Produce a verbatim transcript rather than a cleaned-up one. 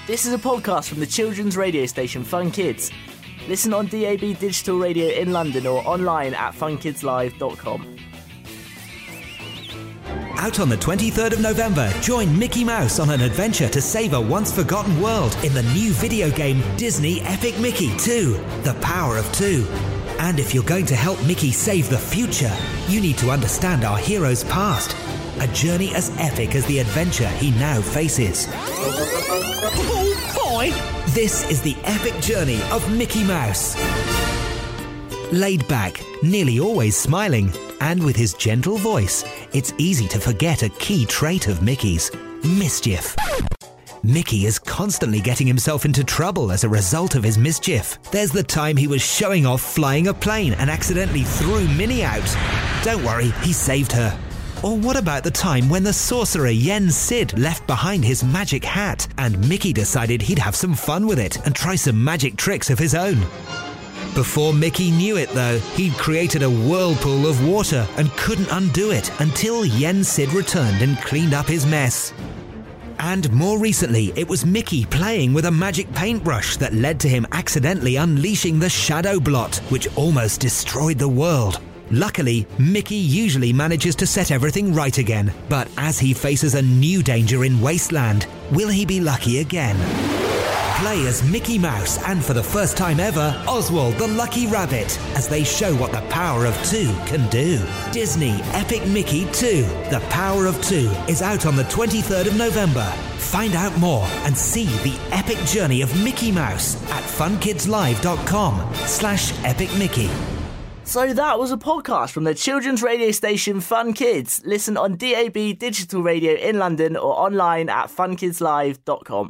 This is a podcast from the children's radio station Fun Kids. Listen on D A B Digital Radio in London or online at fun kids live dot com. Out on the twenty-third of November, join Mickey Mouse on an adventure to save a once-forgotten world in the new video game Disney Epic Mickey two, The Power of Two. And if you're going to help Mickey save the future, you need to understand our hero's past. A journey as epic as the adventure he now faces. Oh boy! This is the epic journey of Mickey Mouse. Laid back, nearly always smiling, and with his gentle voice, it's easy to forget a key trait of Mickey's: mischief. Mickey is constantly getting himself into trouble as a result of his mischief. There's the time he was showing off flying a plane and accidentally threw Minnie out. Don't worry, he saved her. Or what about the time when the sorcerer Yen Sid left behind his magic hat and Mickey decided he'd have some fun with it and try some magic tricks of his own? Before Mickey knew it though, he'd created a whirlpool of water and couldn't undo it until Yen Sid returned and cleaned up his mess. And more recently, it was Mickey playing with a magic paintbrush that led to him accidentally unleashing the Shadow Blot, which almost destroyed the world. Luckily, Mickey usually manages to set everything right again, but as he faces a new danger in Wasteland, will he be lucky again? Play as Mickey Mouse and, for the first time ever, Oswald the Lucky Rabbit, as they show what the power of two can do. Disney Epic Mickey two, The Power of Two, is out on the twenty-third of November. Find out more and see the epic journey of Mickey Mouse at fun kids live dot com slash epic mickey. So that was a podcast from the children's radio station Fun Kids. Listen on D A B Digital Radio in London or online at fun kids live dot com.